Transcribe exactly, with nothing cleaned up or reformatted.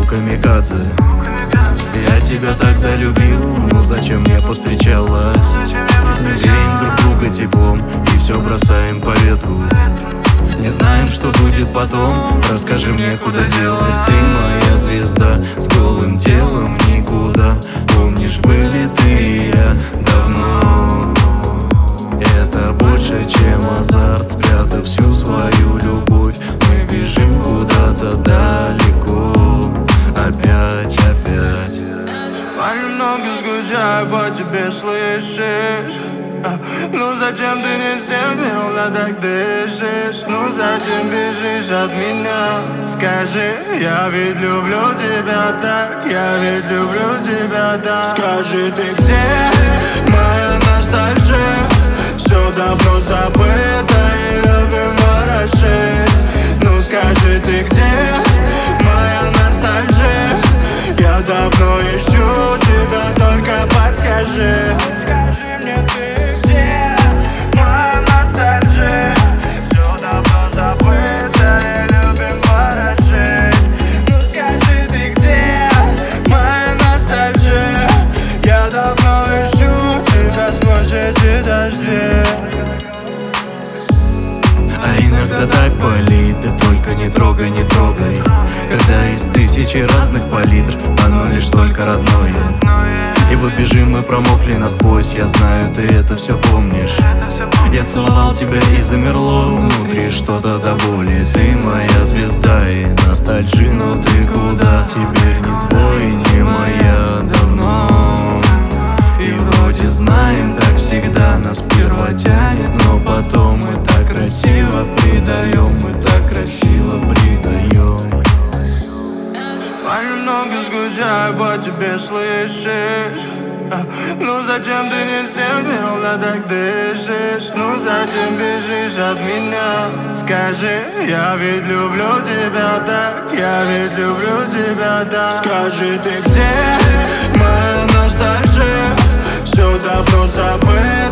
камикадзе. Я тебя тогда любил, но зачем мне повстречалась? Мы греем друг друга теплом и все бросаем по ветру. Не знаем, что будет потом, расскажи мне, куда делась. Ты моя звезда с голым телом никуда. Помнишь, были ты и я давно. Это больше, чем азарт, спрятав всю свою любовь. Мы бежим куда-то далеко. Опять, опять. Понемногу скучаю по тебе, слышишь? Ну зачем ты не с тем, ровно так дышишь? Ну зачем бежишь от меня? Скажи, я ведь люблю тебя так, я ведь люблю тебя так. Скажи, ты где, моя ностальжия? Все давно забыто и любим ворошить. Ну скажи, ты где, моя ностальжия? Я давно ищу тебя, только подскажи. Скажи мне, ты где, моя ностальжия? Все давно забыто и любим ворошить. Ну скажи, ты где, моя ностальжия? Я давно ищу тебя сквозь эти дожди. А иногда так болит, ты только не трогай, не трогай. Когда из тысячи разных палитр одно лишь только родное. И вот бежим, мы промокли насквозь, я знаю, ты это все помнишь. Я целовал тебя и замерло внутри что-то до боли. Ты моя звезда и ностальжи, но ты куда? Теперь не твой, не моя давно. И вроде знаем, так всегда нас сперва тянет, но потом мы так красиво предаем, мы так красиво предаем. Понемногу скучаю по тебе, слышишь? Ну зачем ты не с тем, ровно так дышишь? Ну зачем бежишь от меня? Скажи, я ведь люблю тебя так, я ведь люблю тебя так. Скажи, ты где, моя ностальжия? Все давно забыто